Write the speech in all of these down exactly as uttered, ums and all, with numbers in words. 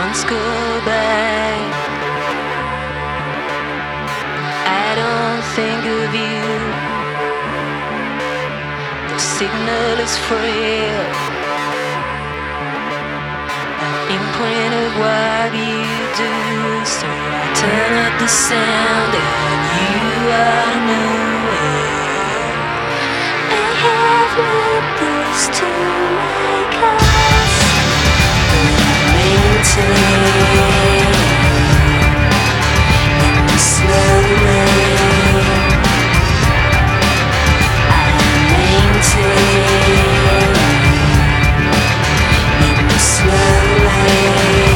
months go by, I don't think of you. The signal is frail, an imprint of what you do. So I turn up the sound and you are nowhere. I have lived this to make us maintain in the slow lane. I maintain in the slow lane.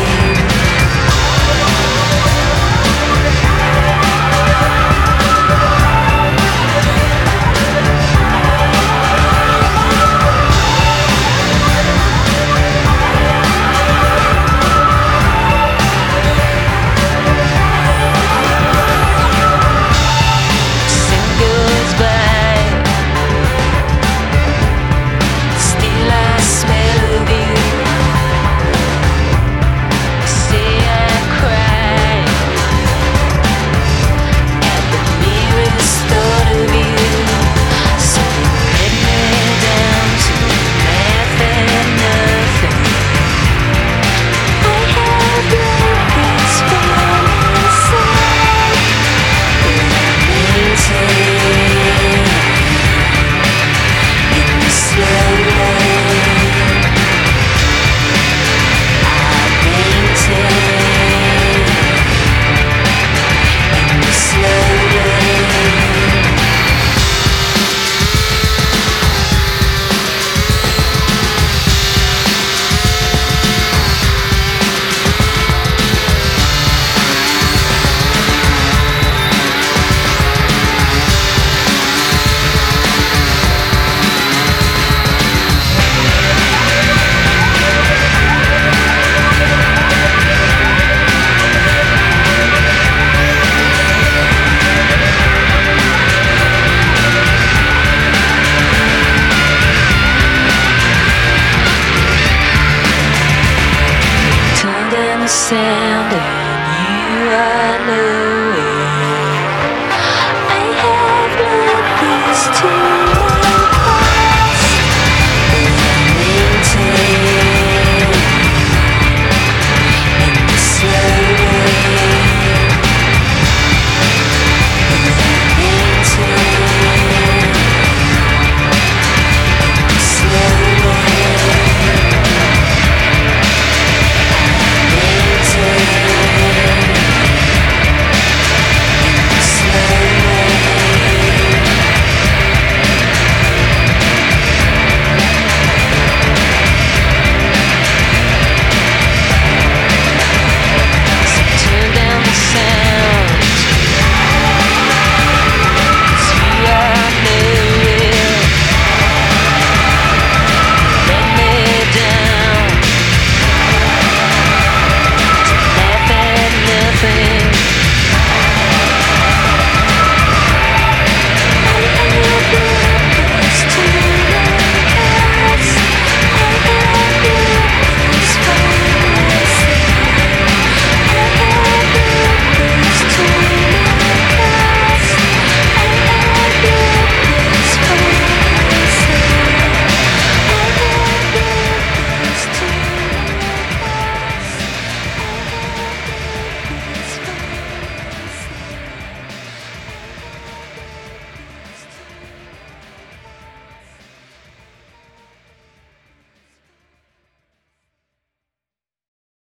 Say